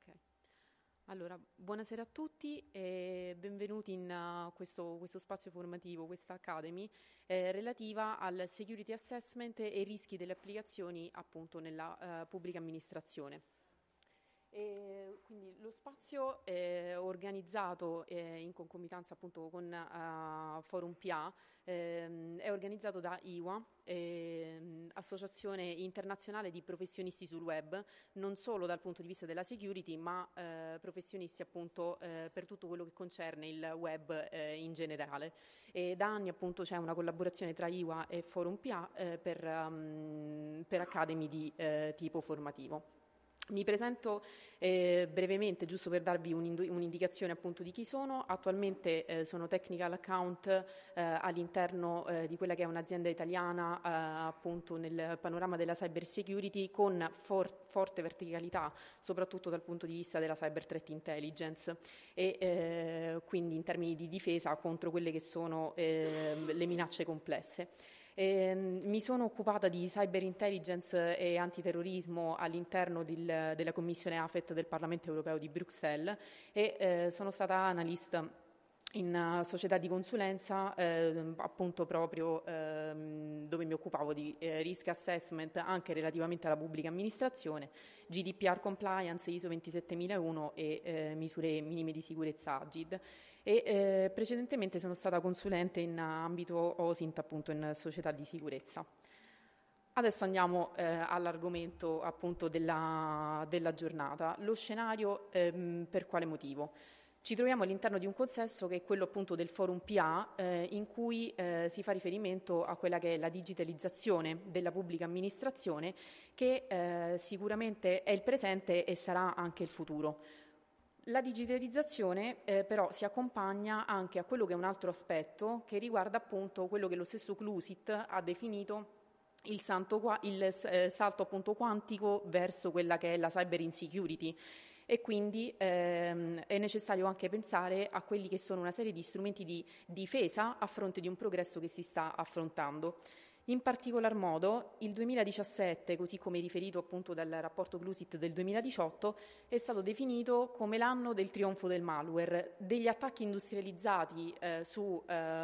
Ok. Allora, buonasera a tutti e benvenuti in questo spazio formativo, questa Academy, relativa al Security Assessment e i rischi delle applicazioni appunto nella pubblica amministrazione. E quindi lo spazio è organizzato in concomitanza appunto con Forum PA, è organizzato da IWA, Associazione Internazionale di Professionisti sul Web, non solo dal punto di vista della security, ma professionisti appunto per tutto quello che concerne il web in generale. E da anni appunto c'è una collaborazione tra IWA e Forum PA per Academy di tipo formativo. Mi presento brevemente, giusto per darvi un'indicazione appunto di chi sono. Attualmente sono technical account all'interno di quella che è un'azienda italiana appunto nel panorama della cyber security con forte verticalità, soprattutto dal punto di vista della cyber threat intelligence e quindi in termini di difesa contro quelle che sono le minacce complesse. Mi sono occupata di cyber intelligence e antiterrorismo all'interno della Commissione AFET del Parlamento Europeo di Bruxelles e sono stata analyst in società di consulenza appunto proprio dove mi occupavo di risk assessment anche relativamente alla pubblica amministrazione, GDPR compliance, ISO 27001 e misure minime di sicurezza AGID. E precedentemente sono stata consulente in ambito OSINT appunto in società di sicurezza. Adesso andiamo all'argomento appunto della giornata. Lo scenario per quale motivo? Ci troviamo all'interno di un consesso che è quello appunto del Forum PA in cui si fa riferimento a quella che è la digitalizzazione della pubblica amministrazione che sicuramente è il presente e sarà anche il futuro. La digitalizzazione però si accompagna anche a quello che è un altro aspetto che riguarda appunto quello che lo stesso CLUSIT ha definito il salto appunto quantico verso quella che è la cyber insecurity e quindi è necessario anche pensare a quelli che sono una serie di strumenti di difesa a fronte di un progresso che si sta affrontando. In particolar modo il 2017, così come riferito appunto dal rapporto CLUSIT del 2018, è stato definito come l'anno del trionfo del malware, degli attacchi industrializzati su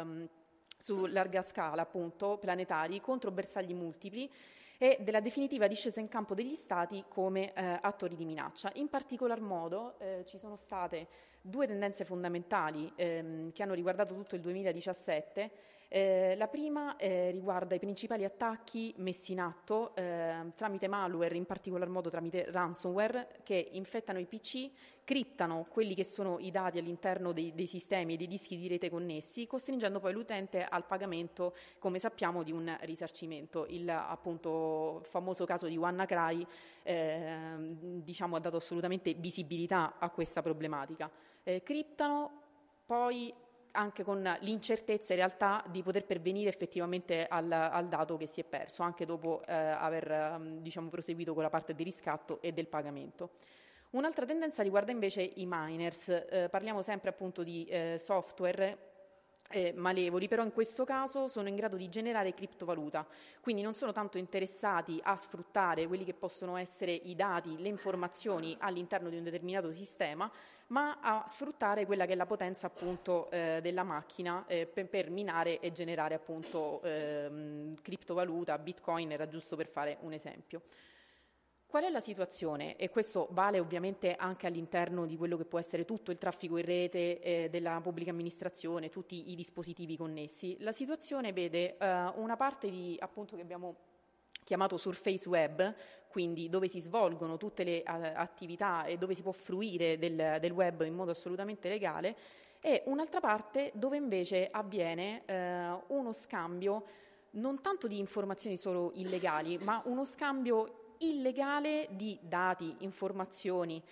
larga scala, appunto, planetari, contro bersagli multipli e della definitiva discesa in campo degli Stati come attori di minaccia. In particolar modo ci sono state due tendenze fondamentali che hanno riguardato tutto il 2017. La prima riguarda i principali attacchi messi in atto tramite malware, in particolar modo tramite ransomware, che infettano i PC, criptano quelli che sono i dati all'interno dei sistemi e dei dischi di rete connessi, costringendo poi l'utente al pagamento, come sappiamo, di un risarcimento. Il appunto famoso caso di WannaCry diciamo, ha dato assolutamente visibilità a questa problematica. Criptano, poi anche con l'incertezza in realtà di poter pervenire effettivamente al dato che si è perso, anche dopo aver diciamo, proseguito con la parte di riscatto e del pagamento. Un'altra tendenza riguarda invece i miners, parliamo sempre appunto di software malevoli, però in questo caso sono in grado di generare criptovaluta, quindi non sono tanto interessati a sfruttare quelli che possono essere i dati, le informazioni all'interno di un determinato sistema, ma a sfruttare quella che è la potenza appunto della macchina per minare e generare appunto criptovaluta, bitcoin, era giusto per fare un esempio. Qual è la situazione? E questo vale ovviamente anche all'interno di quello che può essere tutto il traffico in rete della pubblica amministrazione, tutti i dispositivi connessi. La situazione vede una parte di appunto che abbiamo chiamato surface web, quindi dove si svolgono tutte le attività e dove si può fruire del web in modo assolutamente legale, e un'altra parte dove invece avviene uno scambio non tanto di informazioni solo illegali, ma uno scambio illegale di dati, informazioni,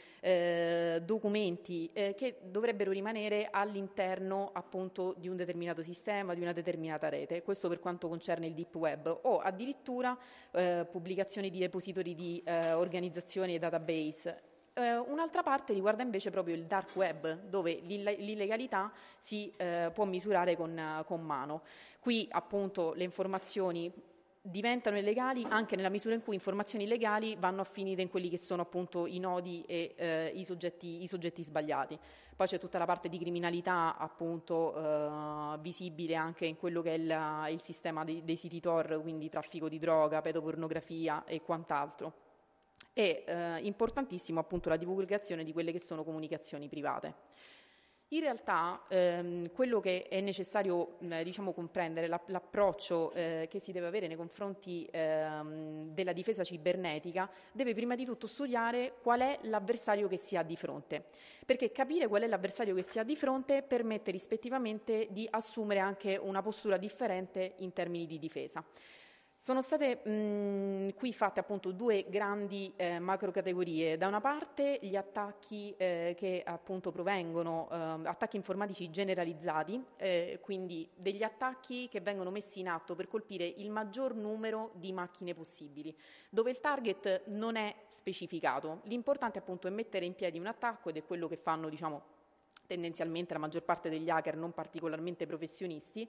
documenti che dovrebbero rimanere all'interno appunto di un determinato sistema, di una determinata rete. Questo per quanto concerne il deep web o addirittura pubblicazioni di depositori di organizzazioni e database. Un'altra parte riguarda invece proprio il dark web, dove l'illegalità si può misurare con mano. Qui appunto le informazioni diventano illegali anche nella misura in cui informazioni illegali vanno a finire in quelli che sono appunto i nodi e i soggetti sbagliati. Poi c'è tutta la parte di criminalità appunto visibile anche in quello che è il sistema dei siti Tor, quindi traffico di droga, pedopornografia e quant'altro. E importantissimo appunto la divulgazione di quelle che sono comunicazioni private. In realtà quello che è necessario diciamo comprendere, l'approccio che si deve avere nei confronti della difesa cibernetica, deve prima di tutto studiare qual è l'avversario che si ha di fronte, perché capire qual è l'avversario che si ha di fronte permette rispettivamente di assumere anche una postura differente in termini di difesa. Sono state qui fatte appunto due grandi macro categorie. Da una parte gli attacchi che appunto provengono, attacchi informatici generalizzati, quindi degli attacchi che vengono messi in atto per colpire il maggior numero di macchine possibili, dove il target non è specificato. L'importante appunto è mettere in piedi un attacco, ed è quello che fanno diciamo tendenzialmente la maggior parte degli hacker non particolarmente professionisti.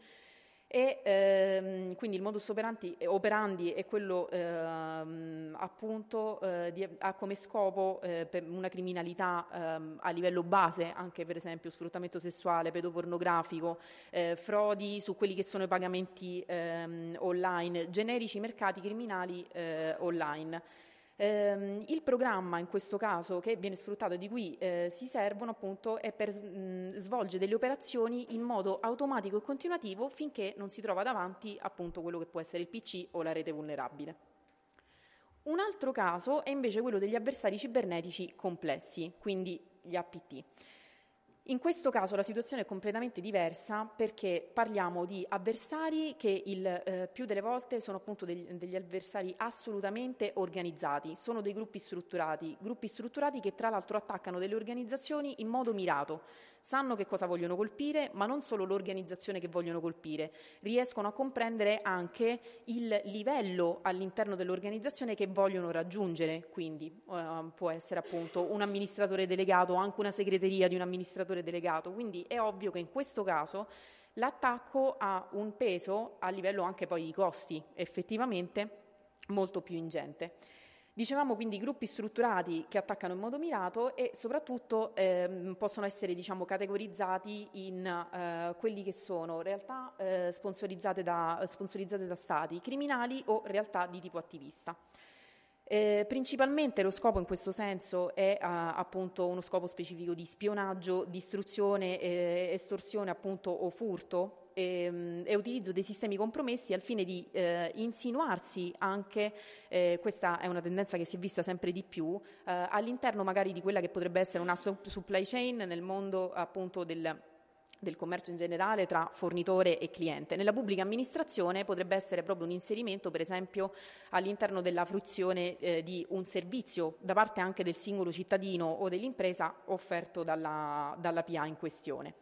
E quindi il modus operandi è quello appunto ha come scopo per una criminalità a livello base, anche per esempio sfruttamento sessuale, pedopornografico, frodi su quelli che sono i pagamenti online, generici mercati criminali online. Il programma in questo caso che viene sfruttato, di cui si servono appunto, è per svolgere delle operazioni in modo automatico e continuativo finché non si trova davanti appunto quello che può essere il PC o la rete vulnerabile. Un altro caso è invece quello degli avversari cibernetici complessi, quindi gli APT. In questo caso la situazione è completamente diversa, perché parliamo di avversari che il più delle volte sono appunto degli avversari assolutamente organizzati, sono dei gruppi strutturati che tra l'altro attaccano delle organizzazioni in modo mirato, sanno che cosa vogliono colpire, ma non solo l'organizzazione che vogliono colpire, riescono a comprendere anche il livello all'interno dell'organizzazione che vogliono raggiungere, quindi può essere appunto un amministratore delegato o anche una segreteria di un amministratore delegato, quindi è ovvio che in questo caso l'attacco ha un peso a livello anche poi di costi effettivamente molto più ingente. Dicevamo quindi gruppi strutturati che attaccano in modo mirato e soprattutto possono essere diciamo categorizzati in quelli che sono realtà sponsorizzate da stati, criminali o realtà di tipo attivista. Principalmente lo scopo in questo senso è appunto uno scopo specifico di spionaggio, distruzione, estorsione appunto o furto e utilizzo dei sistemi compromessi al fine di insinuarsi anche, questa è una tendenza che si è vista sempre di più, all'interno magari di quella che potrebbe essere una supply chain nel mondo appunto del commercio in generale tra fornitore e cliente. Nella pubblica amministrazione potrebbe essere proprio un inserimento, per esempio, all'interno della fruizione di un servizio da parte anche del singolo cittadino o dell'impresa offerto dalla PA in questione.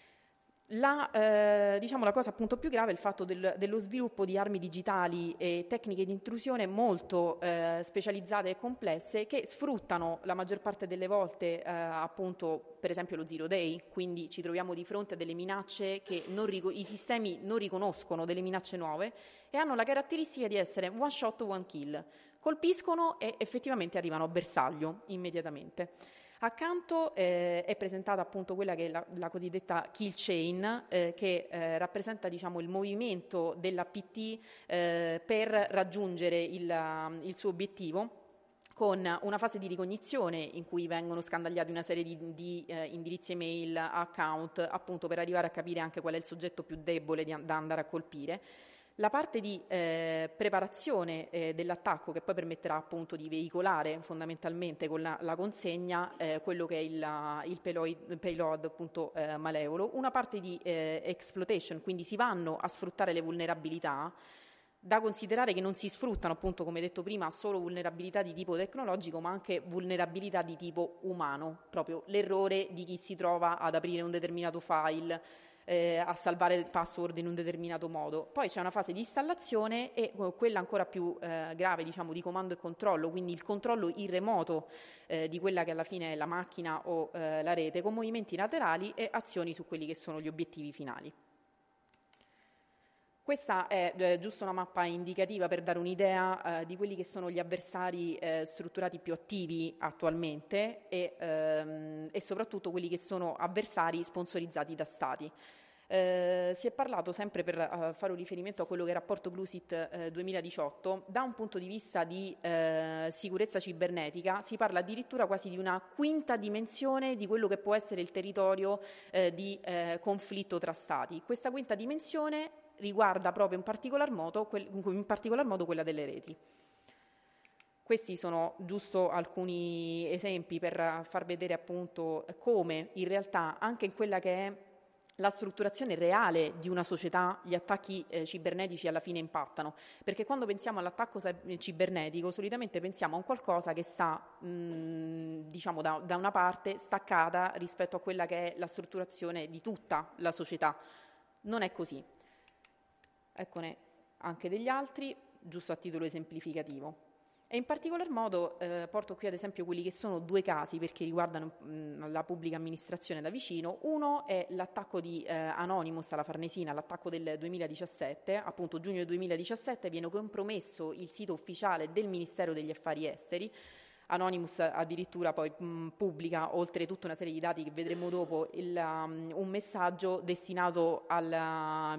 Diciamo la cosa appunto più grave è il fatto dello sviluppo di armi digitali e tecniche di intrusione molto specializzate e complesse che sfruttano la maggior parte delle volte appunto per esempio lo zero day, quindi ci troviamo di fronte a delle minacce che i sistemi non riconoscono, delle minacce nuove, e hanno la caratteristica di essere one shot, one kill, colpiscono e effettivamente arrivano a bersaglio immediatamente. Accanto è presentata appunto quella che è la cosiddetta kill chain, che rappresenta diciamo il movimento dell'APT per raggiungere il suo obiettivo, con una fase di ricognizione in cui vengono scandagliati una serie di indirizzi email, account, appunto per arrivare a capire anche qual è il soggetto più debole da andare a colpire. La parte di preparazione dell'attacco, che poi permetterà appunto di veicolare fondamentalmente con la consegna quello che è il payload appunto malevolo, una parte di exploitation, quindi si vanno a sfruttare le vulnerabilità, da considerare che non si sfruttano appunto, come detto prima, solo vulnerabilità di tipo tecnologico, ma anche vulnerabilità di tipo umano, proprio l'errore di chi si trova ad aprire un determinato file, a salvare il password in un determinato modo. Poi c'è una fase di installazione e quella ancora più grave, diciamo, di comando e controllo, quindi il controllo in remoto di quella che alla fine è la macchina o la rete, con movimenti laterali e azioni su quelli che sono gli obiettivi finali. Questa è giusto una mappa indicativa per dare un'idea di quelli che sono gli avversari strutturati più attivi attualmente e soprattutto quelli che sono avversari sponsorizzati da stati. Si è parlato, sempre per fare un riferimento a quello che è il rapporto Glusit 2018, da un punto di vista di sicurezza cibernetica si parla addirittura quasi di una quinta dimensione di quello che può essere il territorio di conflitto tra stati. Questa quinta dimensione riguarda proprio in particolar modo quella delle reti. Questi sono giusto alcuni esempi per far vedere appunto come in realtà anche in quella che è la strutturazione reale di una società gli attacchi cibernetici alla fine impattano, perché quando pensiamo all'attacco cibernetico solitamente pensiamo a un qualcosa che sta diciamo da una parte staccata rispetto a quella che è la strutturazione di tutta la società. Non è così. Eccone anche degli altri, giusto a titolo esemplificativo. E in particolar modo porto qui ad esempio quelli che sono due casi perché riguardano la pubblica amministrazione da vicino. Uno è l'attacco di Anonymous alla Farnesina, l'attacco del 2017, appunto giugno 2017, viene compromesso il sito ufficiale del Ministero degli Affari Esteri. Anonymous addirittura poi pubblica, oltre tutta una serie di dati che vedremo dopo, un messaggio destinato all'allora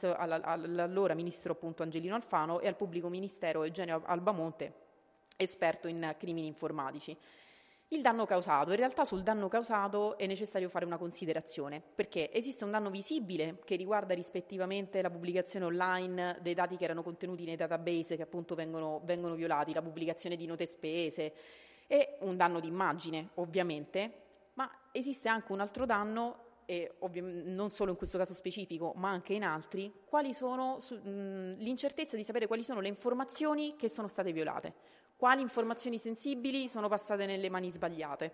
ministro appunto Angelino Alfano e al pubblico ministero Eugenio Albamonte, esperto in crimini informatici. Il danno causato. In realtà sul danno causato è necessario fare una considerazione, perché esiste un danno visibile che riguarda rispettivamente la pubblicazione online dei dati che erano contenuti nei database che appunto vengono violati, la pubblicazione di note spese e un danno d'immagine ovviamente, ma esiste anche un altro danno non solo in questo caso specifico ma anche in altri, quali sono l'incertezza di sapere quali sono le informazioni che sono state violate. Quali informazioni sensibili sono passate nelle mani sbagliate.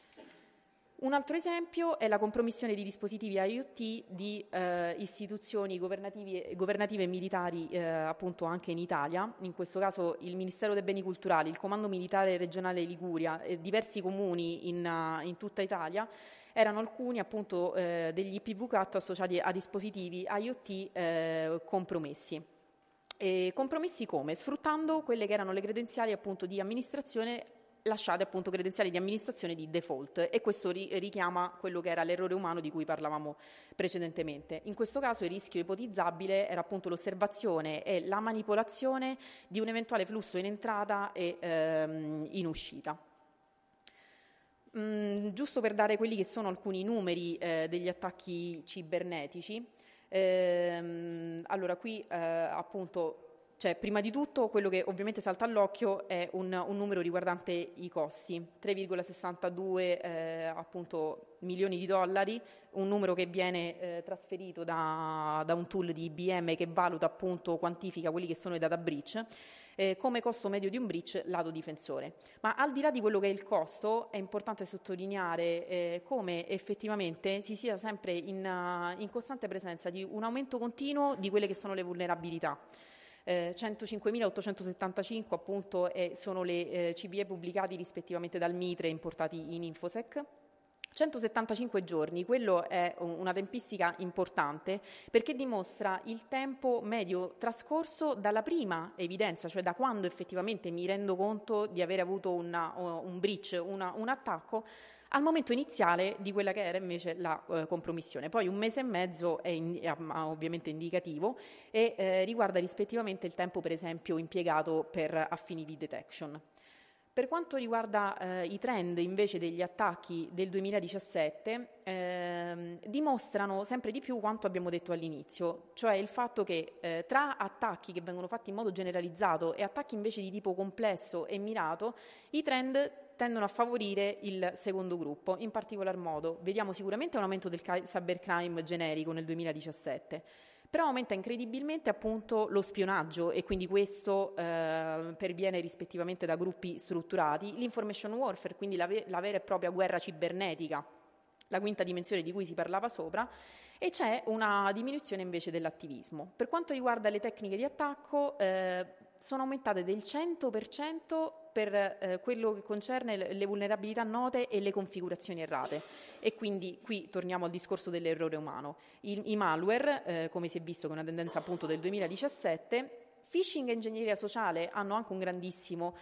Un altro esempio è la compromissione di dispositivi IoT di istituzioni governative e militari appunto anche in Italia, in questo caso il Ministero dei Beni Culturali, il Comando Militare Regionale Liguria e diversi comuni in tutta Italia. Erano alcuni appunto degli IPv4 associati a dispositivi IoT compromessi. E compromessi come? Sfruttando quelle che erano le credenziali appunto di amministrazione, lasciate appunto credenziali di amministrazione di default, e questo richiama quello che era l'errore umano di cui parlavamo precedentemente. In questo caso il rischio ipotizzabile era appunto l'osservazione e la manipolazione di un eventuale flusso in entrata e in uscita. Giusto per dare quelli che sono alcuni numeri degli attacchi cibernetici. Allora qui appunto prima di tutto quello che ovviamente salta all'occhio è un numero riguardante i costi, 3,62 appunto milioni di dollari, un numero che viene trasferito da un tool di IBM che valuta appunto, quantifica quelli che sono i data breach, come costo medio di un breach lato difensore. Ma al di là di quello che è il costo, è importante sottolineare come effettivamente si sia sempre in costante presenza di un aumento continuo di quelle che sono le vulnerabilità. 105.875 appunto sono le CVE pubblicati rispettivamente dal Mitre e importati in InfoSec. 175 giorni, quello è una tempistica importante perché dimostra il tempo medio trascorso dalla prima evidenza, cioè da quando effettivamente mi rendo conto di aver avuto un breach, un attacco, al momento iniziale di quella che era invece la compromissione. Poi 1 mese e mezzo è ovviamente indicativo e riguarda rispettivamente il tempo per esempio impiegato per affini di detection. Per quanto riguarda i trend invece degli attacchi del 2017, dimostrano sempre di più quanto abbiamo detto all'inizio, cioè il fatto che tra attacchi che vengono fatti in modo generalizzato e attacchi invece di tipo complesso e mirato, i trend tendono a favorire il secondo gruppo. In particolar modo vediamo sicuramente un aumento del cybercrime generico nel 2017, però aumenta incredibilmente appunto lo spionaggio e quindi questo perviene rispettivamente da gruppi strutturati, l'information warfare, quindi la vera e propria guerra cibernetica, la quinta dimensione di cui si parlava sopra, e c'è una diminuzione invece dell'attivismo. Per quanto riguarda le tecniche di attacco, sono aumentate del 100% per quello che concerne le vulnerabilità note e le configurazioni errate. E quindi qui torniamo al discorso dell'errore umano. I malware, come si è visto che è una tendenza appunto del 2017, phishing e ingegneria sociale hanno anche un grandissimo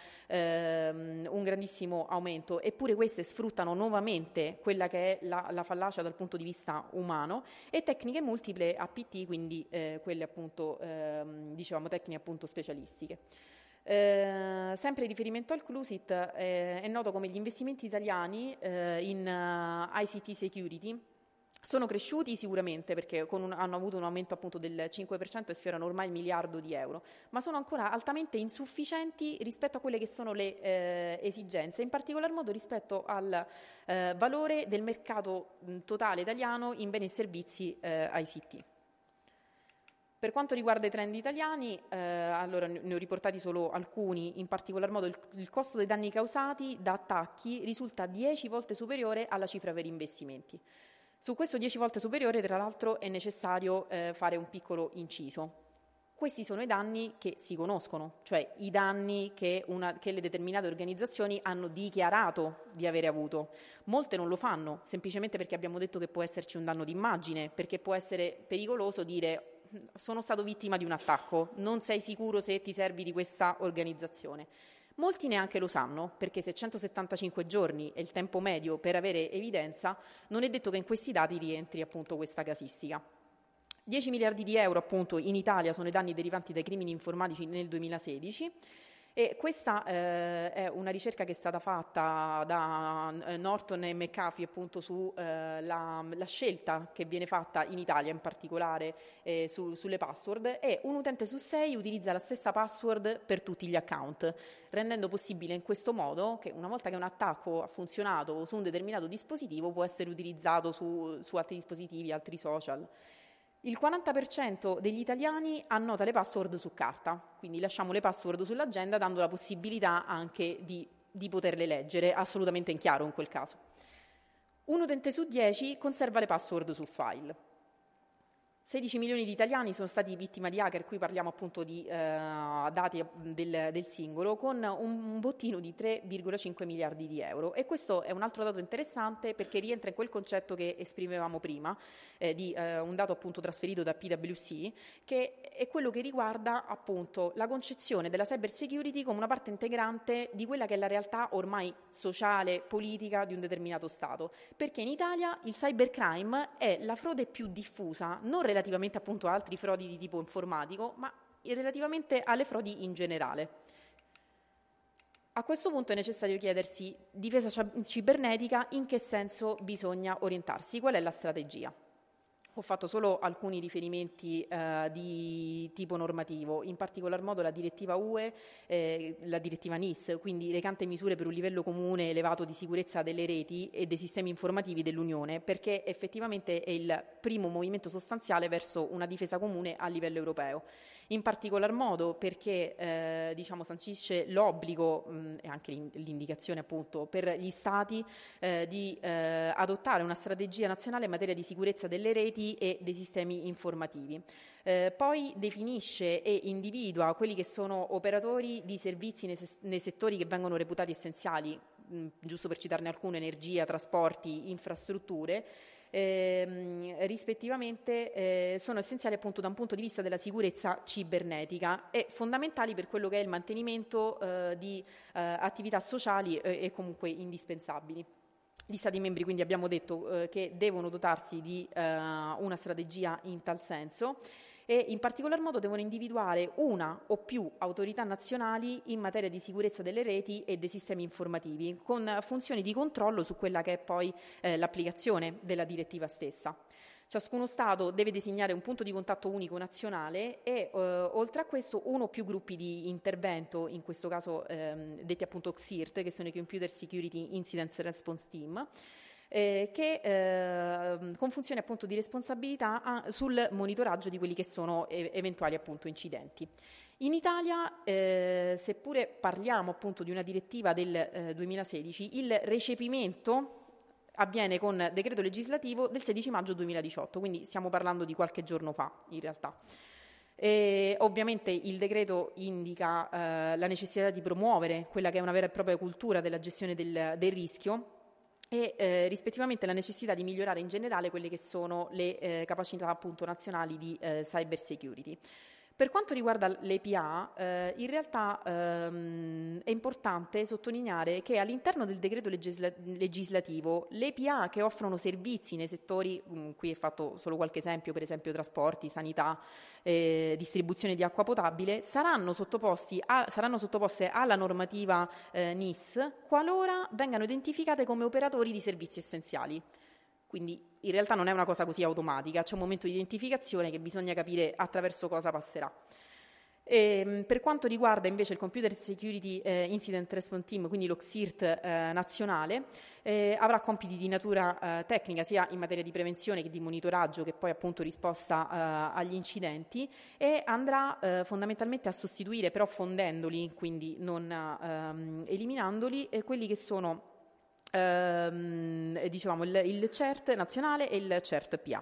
aumento, eppure queste sfruttano nuovamente quella che è la fallacia dal punto di vista umano, e tecniche multiple APT, quindi quelle appunto, dicevamo, tecniche appunto specialistiche. Sempre in riferimento al Clusit, è noto come gli investimenti italiani in ICT security sono cresciuti sicuramente, perché hanno avuto un aumento appunto del 5% e sfiorano ormai il miliardo di euro, ma sono ancora altamente insufficienti rispetto a quelle che sono le esigenze, in particolar modo rispetto al valore del mercato totale italiano in beni e servizi ICT. Per quanto riguarda i trend italiani, allora ne ho riportati solo alcuni, in particolar modo il costo dei danni causati da attacchi risulta 10 volte superiore alla cifra per investimenti. Su questo 10 volte superiore, tra l'altro, è necessario fare un piccolo inciso. Questi sono i danni che si conoscono, cioè i danni che le determinate organizzazioni hanno dichiarato di avere avuto. Molte non lo fanno, semplicemente perché abbiamo detto che può esserci un danno d'immagine, perché può essere pericoloso dire sono stato vittima di un attacco, non sei sicuro se ti servi di questa organizzazione. Molti neanche lo sanno, perché se 175 giorni è il tempo medio per avere evidenza, non è detto che in questi dati rientri appunto questa casistica. 10 miliardi di euro appunto in Italia sono i danni derivanti dai crimini informatici nel 2016, e questa è una ricerca che è stata fatta da Norton e McAfee appunto su la scelta che viene fatta in Italia in particolare sulle password, e un utente su 6 utilizza la stessa password per tutti gli account, rendendo possibile in questo modo che una volta che un attacco ha funzionato su un determinato dispositivo può essere utilizzato su altri dispositivi, altri social. Il 40% degli italiani annota le password su carta, quindi lasciamo le password sull'agenda dando la possibilità anche di poterle leggere, assolutamente in chiaro in quel caso. Un utente su 10 conserva le password su file. 16 milioni di italiani sono stati vittima di hacker, qui parliamo appunto di dati del singolo, con un bottino di 3,5 miliardi di euro. E questo è un altro dato interessante, perché rientra in quel concetto che esprimevamo prima, di un dato appunto trasferito da PwC, che è quello che riguarda appunto la concezione della cyber security come una parte integrante di quella che è la realtà ormai sociale, politica di un determinato Stato. Perché in Italia il cybercrime è la frode più diffusa, non relativamente appunto a altri frodi di tipo informatico, ma relativamente alle frodi in generale. A questo punto è necessario chiedersi, difesa cibernetica, in che senso bisogna orientarsi, qual è la strategia? Ho fatto solo alcuni riferimenti di tipo normativo, in particolar modo la direttiva UE, la direttiva NIS, quindi recante misure per un livello comune elevato di sicurezza delle reti e dei sistemi informativi dell'Unione, perché effettivamente è il primo movimento sostanziale verso una difesa comune a livello europeo. In particolar modo perché sancisce l'obbligo e anche l'indicazione appunto per gli Stati di adottare una strategia nazionale in materia di sicurezza delle reti e dei sistemi informativi. Poi definisce e individua quelli che sono operatori di servizi nei settori che vengono reputati essenziali, giusto per citarne alcune: energia, trasporti, infrastrutture. Rispettivamente sono essenziali appunto da un punto di vista della sicurezza cibernetica e fondamentali per quello che è il mantenimento di attività sociali e comunque indispensabili. Gli Stati membri quindi abbiamo detto che devono dotarsi di una strategia in tal senso, e in particolar modo devono individuare una o più autorità nazionali in materia di sicurezza delle reti e dei sistemi informativi, con funzioni di controllo su quella che è poi l'applicazione della direttiva stessa. Ciascuno Stato deve designare un punto di contatto unico nazionale e oltre a questo uno o più gruppi di intervento, in questo caso detti appunto CSIRT, che sono i Computer Security Incident Response Team, che con funzioni appunto di responsabilità sul monitoraggio di quelli che sono eventuali appunto incidenti. In Italia, seppure parliamo appunto di una direttiva del 2016, il recepimento avviene con decreto legislativo del 16 maggio 2018, quindi stiamo parlando di qualche giorno fa in realtà. E ovviamente il decreto indica la necessità di promuovere quella che è una vera e propria cultura della gestione del rischio e rispettivamente la necessità di migliorare in generale quelle che sono le capacità appunto nazionali di cyber security. Per quanto riguarda l'EPA, in realtà è importante sottolineare che all'interno del decreto legislativo le EPA che offrono servizi nei settori, qui è fatto solo qualche esempio, per esempio trasporti, sanità, distribuzione di acqua potabile, saranno sottoposte alla normativa NIS qualora vengano identificate come operatori di servizi essenziali. Quindi in realtà non è una cosa così automatica, c'è un momento di identificazione che bisogna capire attraverso cosa passerà. Per quanto riguarda invece il Computer Security Incident Response Team, quindi lo CSIRT nazionale, avrà compiti di natura tecnica sia in materia di prevenzione che di monitoraggio che poi appunto risposta agli incidenti e andrà fondamentalmente a sostituire, però fondendoli, quindi non eliminandoli, quelli che sono diciamo il CERT nazionale e il CERT PA.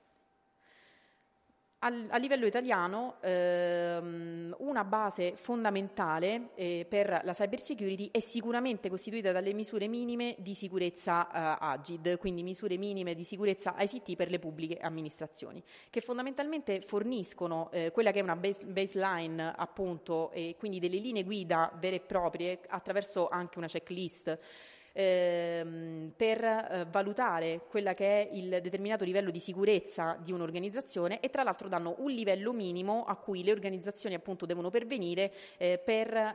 A livello italiano una base fondamentale per la cyber security è sicuramente costituita dalle misure minime di sicurezza AGID, quindi misure minime di sicurezza ICT per le pubbliche amministrazioni, che fondamentalmente forniscono quella che è una baseline appunto e quindi delle linee guida vere e proprie attraverso anche una checklist per valutare quella che è il determinato livello di sicurezza di un'organizzazione e tra l'altro danno un livello minimo a cui le organizzazioni appunto devono pervenire per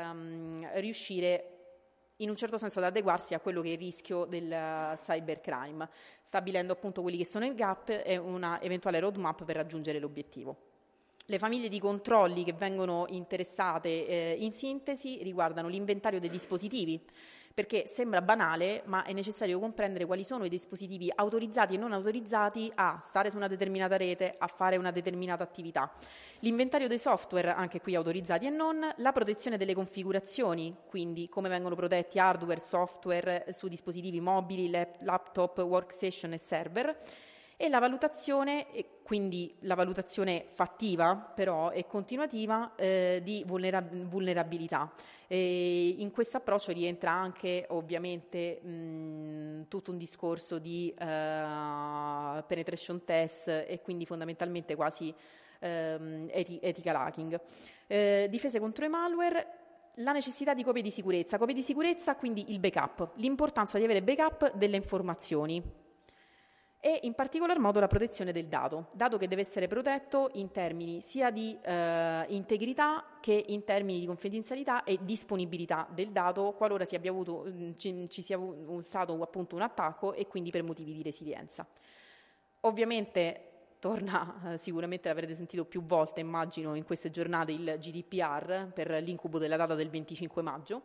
riuscire in un certo senso ad adeguarsi a quello che è il rischio del cybercrime, stabilendo appunto quelli che sono i gap e una eventuale roadmap per raggiungere l'obiettivo. Le famiglie di controlli che vengono interessate in sintesi riguardano l'inventario dei dispositivi, perché sembra banale, ma è necessario comprendere quali sono i dispositivi autorizzati e non autorizzati a stare su una determinata rete, a fare una determinata attività. L'inventario dei software, anche qui autorizzati e non, la protezione delle configurazioni, quindi come vengono protetti hardware, software su dispositivi mobili, laptop, workstation e server, e la valutazione, quindi la valutazione fattiva però e continuativa di vulnerabilità. In questo approccio rientra anche ovviamente tutto un discorso di penetration test e quindi fondamentalmente quasi ethical hacking. Difese contro i malware. La necessità di copie di sicurezza, quindi il backup, l'importanza di avere backup delle informazioni e in particolar modo la protezione del dato che deve essere protetto in termini sia di integrità che in termini di confidenzialità e disponibilità del dato qualora ci sia stato appunto un attacco e quindi per motivi di resilienza. Ovviamente torna, sicuramente l'avrete sentito più volte immagino in queste giornate, il GDPR per l'incubo della data del 25 maggio,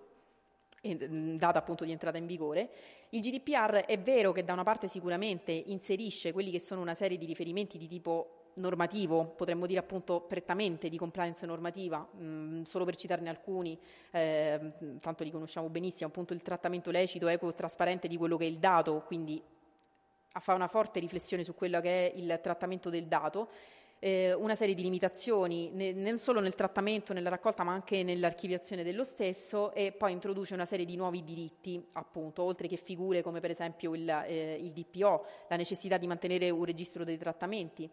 data appunto di entrata in vigore. Il GDPR è vero che da una parte sicuramente inserisce quelli che sono una serie di riferimenti di tipo normativo, potremmo dire appunto prettamente di compliance normativa, solo per citarne alcuni, tanto li conosciamo benissimo, appunto il trattamento lecito, equo, trasparente di quello che è il dato, quindi fa una forte riflessione su quello che è il trattamento del dato, una serie di limitazioni non solo nel trattamento, nella raccolta, ma anche nell'archiviazione dello stesso e poi introduce una serie di nuovi diritti, appunto, oltre che figure come per esempio il DPO, la necessità di mantenere un registro dei trattamenti,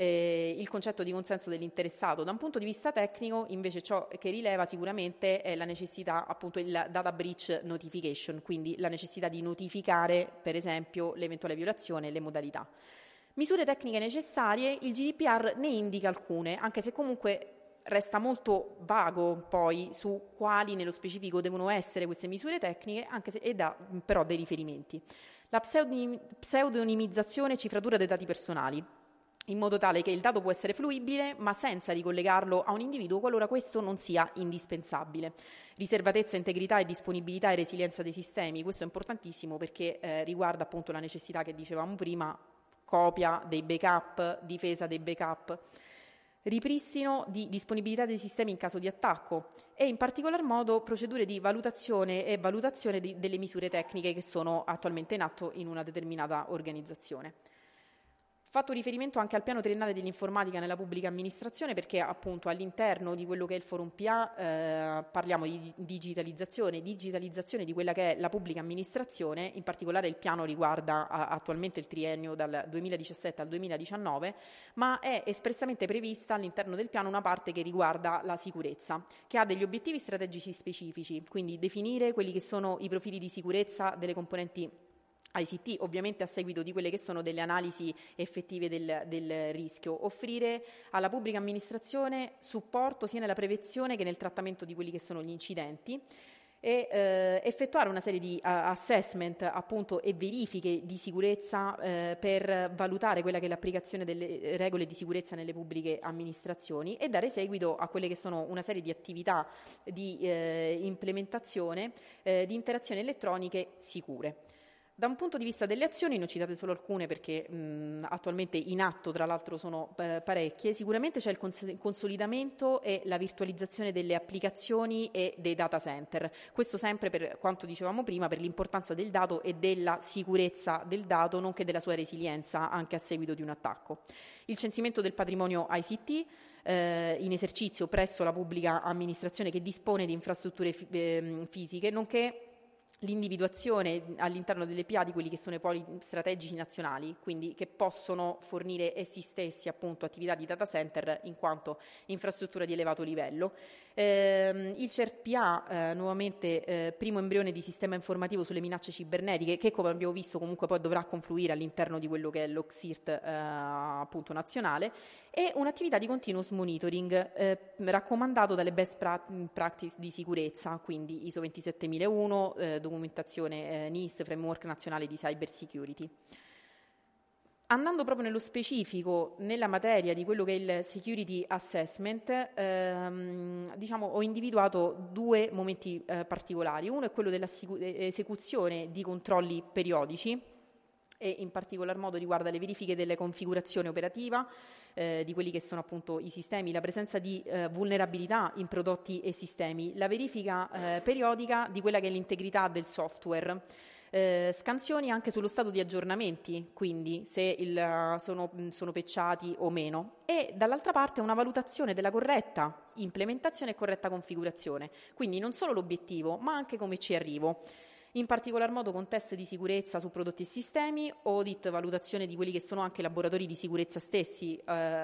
il concetto di consenso dell'interessato. Da un punto di vista tecnico, invece, ciò che rileva sicuramente è la necessità, appunto, il data breach notification, quindi la necessità di notificare, per esempio, l'eventuale violazione e le modalità. Misure tecniche necessarie, il GDPR ne indica alcune, anche se comunque resta molto vago poi su quali nello specifico devono essere queste misure tecniche, anche se dà però dei riferimenti. La pseudonimizzazione e cifratura dei dati personali, in modo tale che il dato può essere fruibile, ma senza ricollegarlo a un individuo qualora questo non sia indispensabile. Riservatezza, integrità e disponibilità e resilienza dei sistemi, questo è importantissimo perché riguarda appunto la necessità che dicevamo prima, copia dei backup, difesa dei backup, ripristino di disponibilità dei sistemi in caso di attacco e in particolar modo procedure di valutazione e valutazione delle misure tecniche che sono attualmente in atto in una determinata organizzazione. Fatto riferimento anche al piano triennale dell'informatica nella pubblica amministrazione, perché appunto all'interno di quello che è il Forum PA parliamo di digitalizzazione di quella che è la pubblica amministrazione. In particolare il piano riguarda attualmente il triennio dal 2017 al 2019, ma è espressamente prevista all'interno del piano una parte che riguarda la sicurezza, che ha degli obiettivi strategici specifici, quindi definire quelli che sono i profili di sicurezza delle componenti ICT, ovviamente a seguito di quelle che sono delle analisi effettive del rischio, offrire alla pubblica amministrazione supporto sia nella prevenzione che nel trattamento di quelli che sono gli incidenti, e effettuare una serie di assessment appunto e verifiche di sicurezza per valutare quella che è l'applicazione delle regole di sicurezza nelle pubbliche amministrazioni e dare seguito a quelle che sono una serie di attività di implementazione di interazioni elettroniche sicure. Da un punto di vista delle azioni, ne ho citate solo alcune perché attualmente in atto, tra l'altro sono parecchie, sicuramente c'è il consolidamento e la virtualizzazione delle applicazioni e dei data center. Questo sempre per quanto dicevamo prima, per l'importanza del dato e della sicurezza del dato, nonché della sua resilienza anche a seguito di un attacco. Il censimento del patrimonio ICT in esercizio presso la pubblica amministrazione che dispone di infrastrutture fisiche, nonché l'individuazione all'interno delle PA di quelli che sono i poli strategici nazionali, quindi che possono fornire essi stessi appunto attività di data center in quanto infrastruttura di elevato livello. Il CERPA, nuovamente primo embrione di sistema informativo sulle minacce cibernetiche, che come abbiamo visto comunque poi dovrà confluire all'interno di quello che è l'OCSIRT appunto nazionale, e un'attività di continuous monitoring raccomandato dalle best practice di sicurezza, quindi ISO 27001, documentazione NIST, Framework Nazionale di Cyber Security. Andando proprio nello specifico, nella materia di quello che è il Security Assessment, diciamo, ho individuato due momenti particolari. Uno è quello dell'esecuzione di controlli periodici, e in particolar modo riguarda le verifiche delle configurazioni operativa, di quelli che sono appunto i sistemi, la presenza di vulnerabilità in prodotti e sistemi, la verifica periodica di quella che è l'integrità del software, scansioni anche sullo stato di aggiornamenti, quindi se sono patchati o meno, e dall'altra parte una valutazione della corretta implementazione e corretta configurazione, quindi non solo l'obiettivo ma anche come ci arrivo. In particolar modo con test di sicurezza su prodotti e sistemi, audit, valutazione di quelli che sono anche laboratori di sicurezza stessi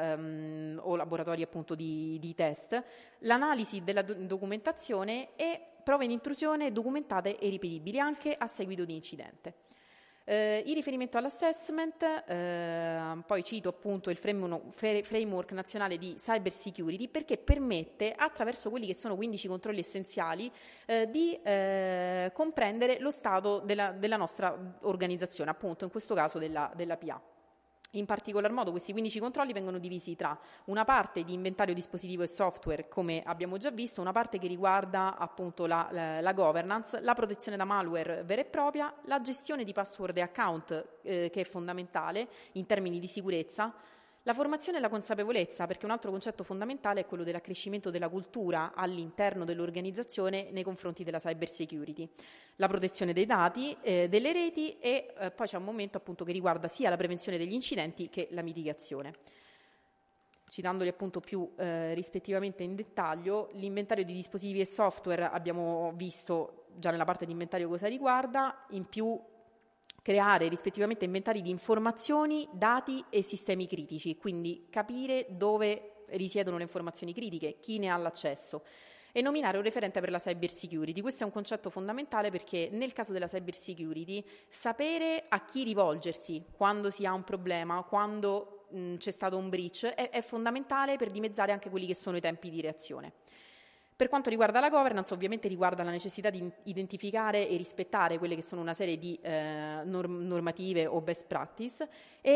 o laboratori appunto di test, l'analisi della documentazione e prove di intrusione documentate e ripetibili anche a seguito di incidente. In riferimento all'assessment, poi cito appunto il framework nazionale di cyber security, perché permette, attraverso quelli che sono 15 controlli essenziali, di comprendere lo stato della nostra organizzazione, appunto in questo caso della PA. In particolar modo questi 15 controlli vengono divisi tra una parte di inventario dispositivo e software, come abbiamo già visto, una parte che riguarda appunto la governance, la protezione da malware vera e propria, la gestione di password e account che è fondamentale in termini di sicurezza, la formazione e la consapevolezza, perché un altro concetto fondamentale è quello dell'accrescimento della cultura all'interno dell'organizzazione nei confronti della cyber security, la protezione dei dati, delle reti e poi c'è un momento appunto che riguarda sia la prevenzione degli incidenti che la mitigazione. Citandoli appunto più rispettivamente in dettaglio, l'inventario di dispositivi e software abbiamo visto già nella parte di inventario cosa riguarda, in più creare rispettivamente inventari di informazioni, dati e sistemi critici, quindi capire dove risiedono le informazioni critiche, chi ne ha l'accesso, e nominare un referente per la cyber security. Questo è un concetto fondamentale perché nel caso della cyber security sapere a chi rivolgersi quando si ha un problema, quando c'è stato un breach, è fondamentale per dimezzare anche quelli che sono i tempi di reazione. Per quanto riguarda la governance, ovviamente riguarda la necessità di identificare e rispettare quelle che sono una serie di normative o best practice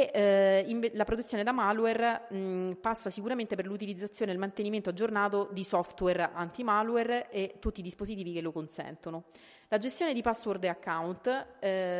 e la protezione da malware passa sicuramente per l'utilizzazione e il mantenimento aggiornato di software anti-malware e tutti i dispositivi che lo consentono. La gestione di password e account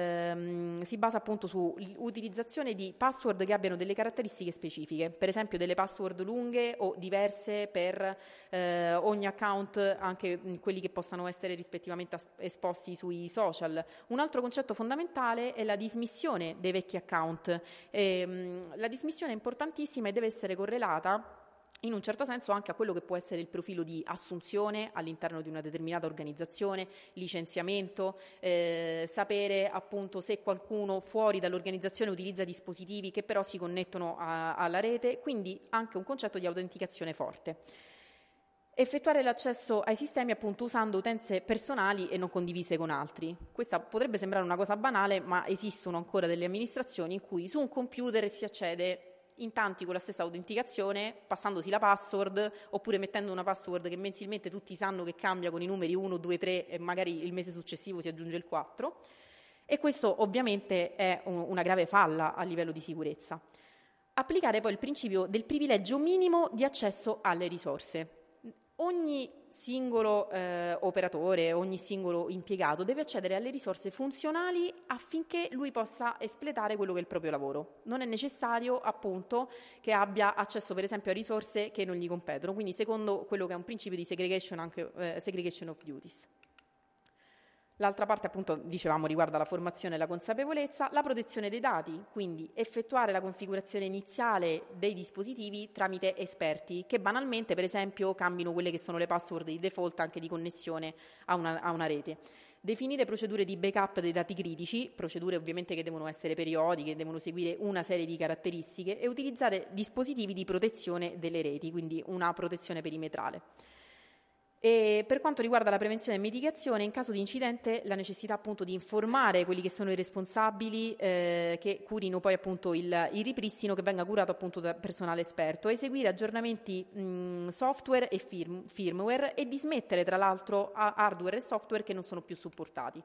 si basa appunto sull'utilizzazione di password che abbiano delle caratteristiche specifiche, per esempio delle password lunghe o diverse per ogni account, anche quelli che possano essere rispettivamente esposti sui social. Un altro concetto fondamentale è la dismissione dei vecchi account. La dismissione è importantissima e deve essere correlata in un certo senso anche a quello che può essere il profilo di assunzione all'interno di una determinata organizzazione, licenziamento, sapere appunto se qualcuno fuori dall'organizzazione utilizza dispositivi che però si connettono alla rete, quindi anche un concetto di autenticazione forte. Effettuare l'accesso ai sistemi appunto usando utenze personali e non condivise con altri. Questa potrebbe sembrare una cosa banale, ma esistono ancora delle amministrazioni in cui su un computer si accede in tanti con la stessa autenticazione, passandosi la password oppure mettendo una password che mensilmente tutti sanno che cambia con i numeri 1, 2, 3 e magari il mese successivo si aggiunge il 4. E questo ovviamente è una grave falla a livello di sicurezza. Applicare poi il principio del privilegio minimo di accesso alle risorse. Ogni singolo operatore, ogni singolo impiegato deve accedere alle risorse funzionali affinché lui possa espletare quello che è il proprio lavoro. Non è necessario appunto che abbia accesso per esempio a risorse che non gli competono, quindi secondo quello che è un principio di segregation, anche segregation of duties. L'altra parte appunto dicevamo riguarda la formazione e la consapevolezza, la protezione dei dati, quindi effettuare la configurazione iniziale dei dispositivi tramite esperti che banalmente per esempio cambino quelle che sono le password di default anche di connessione a una rete. Definire procedure di backup dei dati critici, procedure ovviamente che devono essere periodiche, devono seguire una serie di caratteristiche e utilizzare dispositivi di protezione delle reti, quindi una protezione perimetrale. E per quanto riguarda la prevenzione e mitigazione, in caso di incidente la necessità appunto di informare quelli che sono i responsabili che curino poi appunto il ripristino che venga curato appunto da personale esperto, eseguire aggiornamenti software e firmware e dismettere tra l'altro hardware e software che non sono più supportati.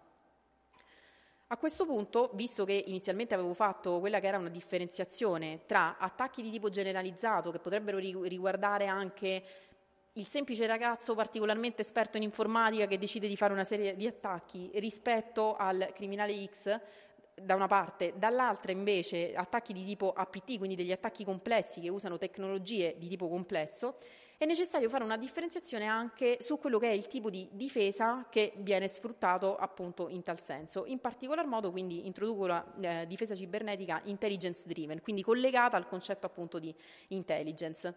A questo punto, visto che inizialmente avevo fatto quella che era una differenziazione tra attacchi di tipo generalizzato che potrebbero riguardare anche il semplice ragazzo particolarmente esperto in informatica che decide di fare una serie di attacchi rispetto al criminale X da una parte, dall'altra invece attacchi di tipo APT, quindi degli attacchi complessi che usano tecnologie di tipo complesso, è necessario fare una differenziazione anche su quello che è il tipo di difesa che viene sfruttato appunto in tal senso. In particolar modo quindi introduco la difesa cibernetica intelligence driven, quindi collegata al concetto appunto di intelligence.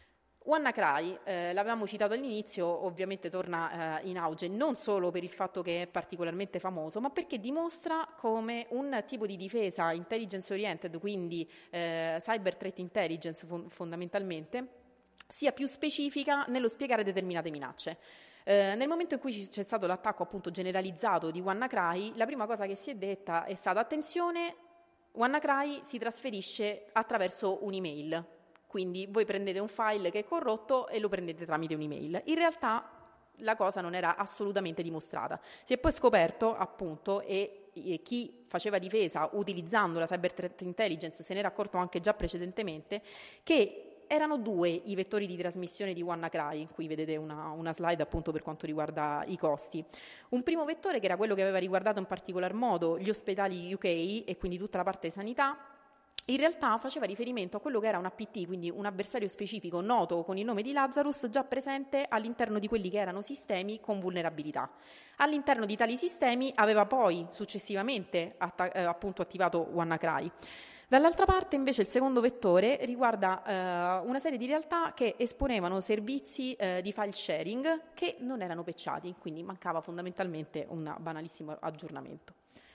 WannaCry, l'avevamo citato all'inizio, ovviamente torna in auge non solo per il fatto che è particolarmente famoso, ma perché dimostra come un tipo di difesa intelligence oriented, quindi cyber threat intelligence fondamentalmente, sia più specifica nello spiegare determinate minacce. Nel momento in cui c'è stato l'attacco appunto generalizzato di WannaCry, la prima cosa che si è detta è stata attenzione, WannaCry si trasferisce attraverso un'email. Quindi voi prendete un file che è corrotto e lo prendete tramite un'email. In realtà la cosa non era assolutamente dimostrata. Si è poi scoperto, appunto, e chi faceva difesa utilizzando la cyber threat intelligence se n'era accorto anche già precedentemente, che erano due i vettori di trasmissione di WannaCry. Qui vedete una slide appunto per quanto riguarda i costi. Un primo vettore che era quello che aveva riguardato in particolar modo gli ospedali UK e quindi tutta la parte sanità, in realtà faceva riferimento a quello che era un APT, quindi un avversario specifico noto con il nome di Lazarus, già presente all'interno di quelli che erano sistemi con vulnerabilità. All'interno di tali sistemi aveva poi successivamente appunto attivato WannaCry. Dall'altra parte invece il secondo vettore riguarda una serie di realtà che esponevano servizi di file sharing che non erano patchati, quindi mancava fondamentalmente un banalissimo aggiornamento.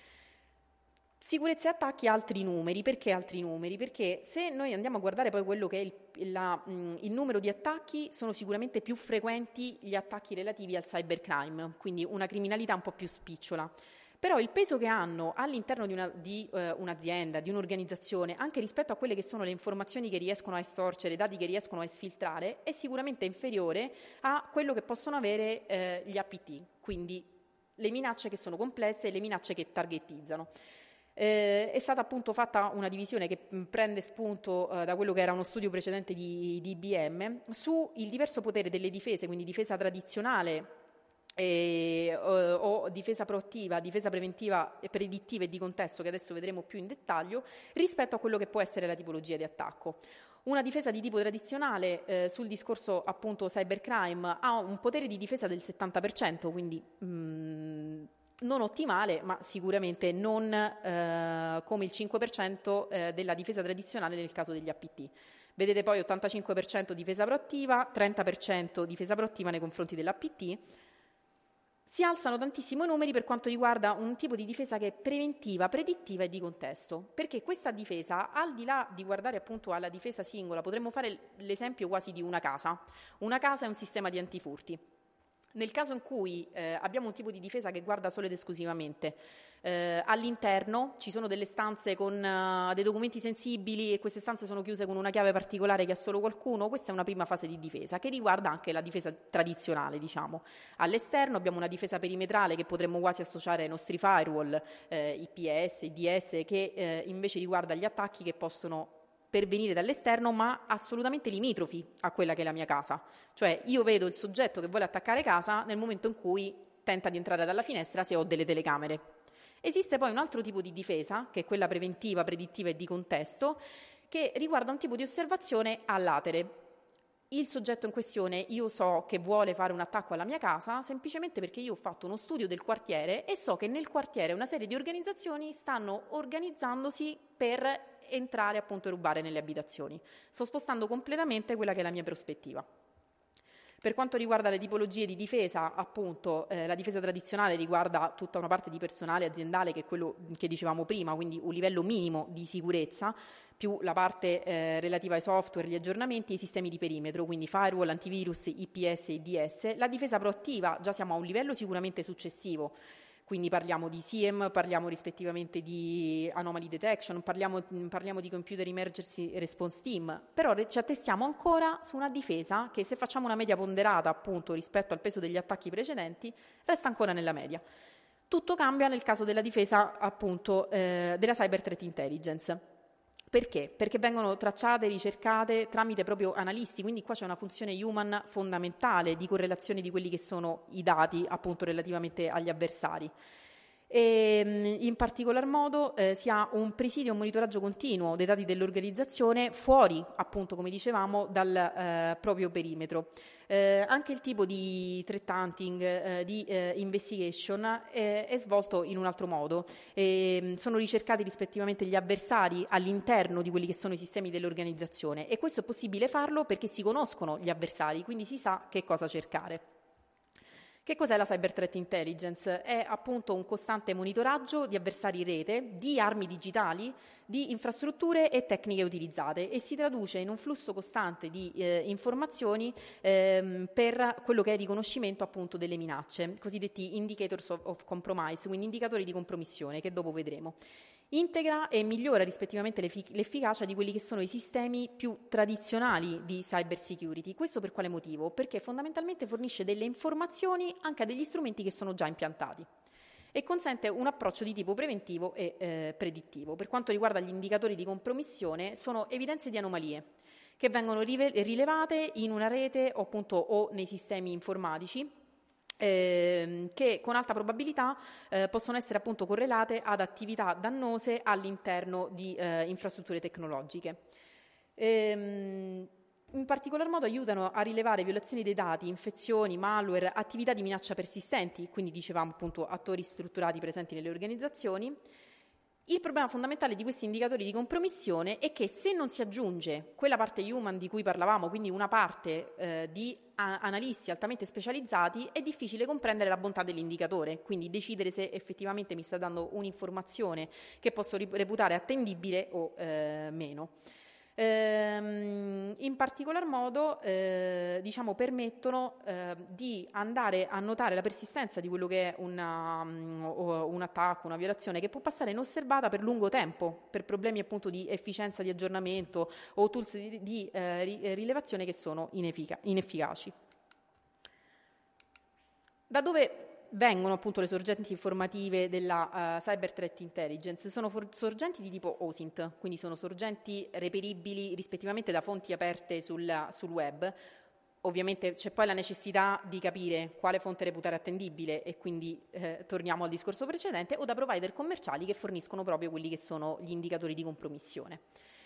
Sicurezza e attacchi, altri numeri. Perché altri numeri? Perché se noi andiamo a guardare poi quello che è il numero di attacchi, sono sicuramente più frequenti gli attacchi relativi al cybercrime, quindi una criminalità un po' più spicciola. Però il peso che hanno all'interno di un'azienda, di un'organizzazione, anche rispetto a quelle che sono le informazioni che riescono a estorcere, i dati che riescono a esfiltrare, è sicuramente inferiore a quello che possono avere gli APT, quindi le minacce che sono complesse e le minacce che targetizzano. È stata appunto fatta una divisione che prende spunto da quello che era uno studio precedente di IBM su il diverso potere delle difese, quindi difesa tradizionale o difesa proattiva, difesa preventiva e predittiva e di contesto, che adesso vedremo più in dettaglio, rispetto a quello che può essere la tipologia di attacco. Una difesa di tipo tradizionale, sul discorso appunto cybercrime, ha un potere di difesa del 70%, quindi non ottimale, ma sicuramente non come il 5% della difesa tradizionale nel caso degli APT. Vedete poi 85% difesa proattiva, 30% difesa proattiva nei confronti dell'APT. Si alzano tantissimo i numeri per quanto riguarda un tipo di difesa che è preventiva, predittiva e di contesto, perché questa difesa, al di là di guardare appunto alla difesa singola, potremmo fare l'esempio quasi di una casa. Una casa è un sistema di antifurti. Nel caso in cui abbiamo un tipo di difesa che guarda solo ed esclusivamente all'interno, ci sono delle stanze con dei documenti sensibili e queste stanze sono chiuse con una chiave particolare che ha solo qualcuno, questa è una prima fase di difesa che riguarda anche la difesa tradizionale, diciamo. All'esterno abbiamo una difesa perimetrale che potremmo quasi associare ai nostri firewall, IPS, IDS, che invece riguarda gli attacchi che possono pervenire dall'esterno, ma assolutamente limitrofi a quella che è la mia casa. Cioè io vedo il soggetto che vuole attaccare casa nel momento in cui tenta di entrare dalla finestra se ho delle telecamere. Esiste poi un altro tipo di difesa, che è quella preventiva, predittiva e di contesto, che riguarda un tipo di osservazione a latere. Il soggetto in questione io so che vuole fare un attacco alla mia casa semplicemente perché io ho fatto uno studio del quartiere e so che nel quartiere una serie di organizzazioni stanno organizzandosi per entrare appunto e rubare nelle abitazioni. Sto spostando completamente quella che è la mia prospettiva. Per quanto riguarda le tipologie di difesa, appunto, la difesa tradizionale riguarda tutta una parte di personale aziendale che è quello che dicevamo prima, quindi un livello minimo di sicurezza, più la parte relativa ai software, gli aggiornamenti e i sistemi di perimetro, quindi firewall, antivirus, IPS e IDS. La difesa proattiva già siamo a un livello sicuramente successivo, quindi parliamo di SIEM, parliamo rispettivamente di anomaly detection, parliamo di computer emergency response team, però ci attestiamo ancora su una difesa che, se facciamo una media ponderata appunto rispetto al peso degli attacchi precedenti, resta ancora nella media. Tutto cambia nel caso della difesa appunto della cyber threat intelligence. Perché? Perché vengono tracciate, ricercate tramite proprio analisti, quindi qua c'è una funzione human fondamentale di correlazione di quelli che sono i dati appunto relativamente agli avversari. E in particolar modo si ha un presidio e un monitoraggio continuo dei dati dell'organizzazione fuori, appunto come dicevamo, dal proprio perimetro. Anche il tipo di threat hunting, di investigation è svolto in un altro modo. Sono ricercati rispettivamente gli avversari all'interno di quelli che sono i sistemi dell'organizzazione e questo è possibile farlo perché si conoscono gli avversari, quindi si sa che cosa cercare. Che cos'è la cyber threat intelligence? È appunto un costante monitoraggio di avversari rete, di armi digitali, di infrastrutture e tecniche utilizzate e si traduce in un flusso costante di informazioni per quello che è il riconoscimento appunto delle minacce, cosiddetti indicators of compromise, quindi indicatori di compromissione che dopo vedremo. Integra e migliora rispettivamente l'efficacia di quelli che sono i sistemi più tradizionali di cyber security. Questo per quale motivo? Perché fondamentalmente fornisce delle informazioni anche a degli strumenti che sono già impiantati e consente un approccio di tipo preventivo e predittivo. Per quanto riguarda gli indicatori di compromissione, sono evidenze di anomalie che vengono rilevate in una rete o appunto o nei sistemi informatici che con alta probabilità possono essere appunto correlate ad attività dannose all'interno di infrastrutture tecnologiche. In particolar modo aiutano a rilevare violazioni dei dati, infezioni, malware, attività di minaccia persistenti, quindi dicevamo appunto attori strutturati presenti nelle organizzazioni. Il problema fondamentale di questi indicatori di compromissione è che se non si aggiunge quella parte human di cui parlavamo, quindi una parte di analisti altamente specializzati, è difficile comprendere la bontà dell'indicatore, quindi decidere se effettivamente mi sta dando un'informazione che posso reputare attendibile o meno. In particolar modo diciamo permettono di andare a notare la persistenza di quello che è un attacco, una violazione che può passare inosservata per lungo tempo per problemi appunto di efficienza di aggiornamento o tools di rilevazione che sono inefficaci. Da dove vengono appunto le sorgenti informative della cyber threat intelligence? Sono sorgenti di tipo OSINT, quindi sono sorgenti reperibili rispettivamente da fonti aperte sul web, Ovviamente c'è poi la necessità di capire quale fonte reputare attendibile, e quindi torniamo al discorso precedente, o da provider commerciali che forniscono proprio quelli che sono gli indicatori di compromissione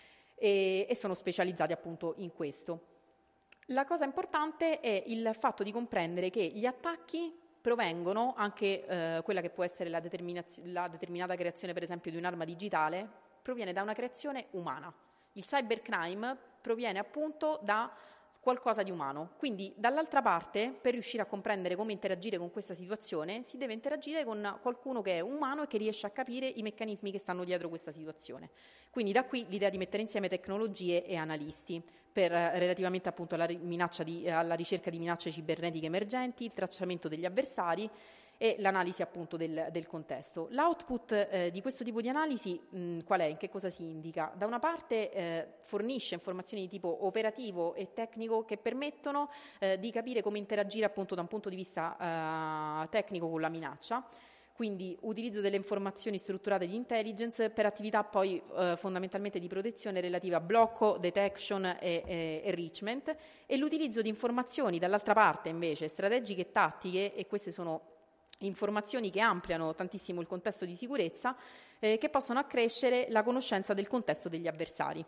e sono specializzati appunto in questo. La cosa importante è il fatto di comprendere che gli attacchi provengono, anche quella che può essere la determinata creazione per esempio di un'arma digitale, proviene da una creazione umana. Il cybercrime proviene appunto da qualcosa di umano. Quindi dall'altra parte, per riuscire a comprendere come interagire con questa situazione, si deve interagire con qualcuno che è umano e che riesce a capire i meccanismi che stanno dietro questa situazione. Quindi da qui l'idea di mettere insieme tecnologie e analisti relativamente appunto alla ricerca di minacce cibernetiche emergenti, il tracciamento degli avversari e l'analisi appunto del contesto. L'output di questo tipo di analisi qual è? In che cosa si indica? Da una parte fornisce informazioni di tipo operativo e tecnico che permettono di capire come interagire appunto da un punto di vista tecnico con la minaccia, quindi utilizzo delle informazioni strutturate di intelligence per attività poi fondamentalmente di protezione relativa a blocco, detection e enrichment, e l'utilizzo di informazioni dall'altra parte invece strategiche e tattiche, e queste sono informazioni che ampliano tantissimo il contesto di sicurezza, che possono accrescere la conoscenza del contesto degli avversari.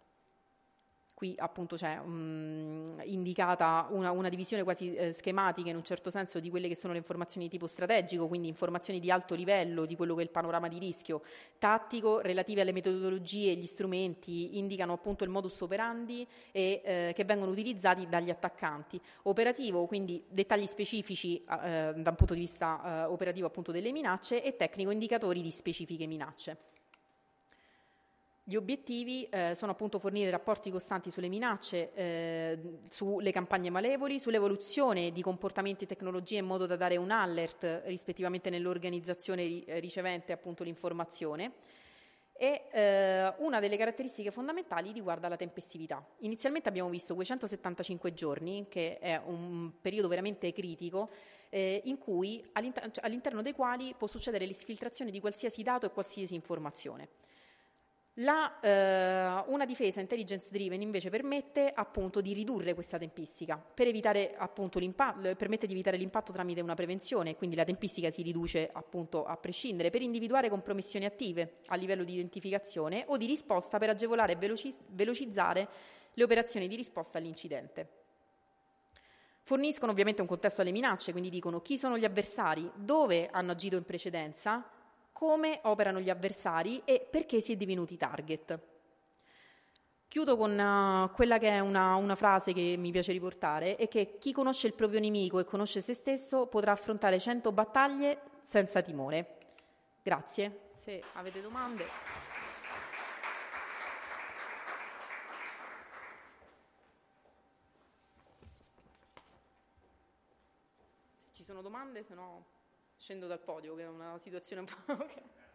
Qui appunto c'è indicata una divisione quasi schematica in un certo senso di quelle che sono le informazioni di tipo strategico, quindi informazioni di alto livello di quello che è il panorama di rischio, tattico relative alle metodologie, gli strumenti, indicano appunto il modus operandi e che vengono utilizzati dagli attaccanti. Operativo, quindi dettagli specifici da un punto di vista operativo appunto delle minacce, e tecnico, indicatori di specifiche minacce. Gli obiettivi sono appunto fornire rapporti costanti sulle minacce, sulle campagne malevoli, sull'evoluzione di comportamenti e tecnologie in modo da dare un alert rispettivamente nell'organizzazione ricevente appunto l'informazione. E una delle caratteristiche fondamentali riguarda la tempestività. Inizialmente abbiamo visto quei 175 giorni, che è un periodo veramente critico, in cui all'interno dei quali può succedere l'esfiltrazione di qualsiasi dato e qualsiasi informazione. Una difesa intelligence driven invece permette appunto di ridurre questa tempistica per evitare appunto permette di evitare l'impatto tramite una prevenzione, quindi la tempistica si riduce appunto a prescindere, per individuare compromissioni attive a livello di identificazione o di risposta, per agevolare e velocizzare le operazioni di risposta all'incidente. Forniscono ovviamente un contesto alle minacce, quindi dicono chi sono gli avversari, dove hanno agito in precedenza, come operano gli avversari e perché si è divenuti target. Chiudo con quella che è una frase che mi piace riportare, è che chi conosce il proprio nemico e conosce se stesso potrà affrontare 100 battaglie senza timore. Grazie. Se avete domande. Se ci sono domande, se no scendo dal podio, che è una situazione un po'...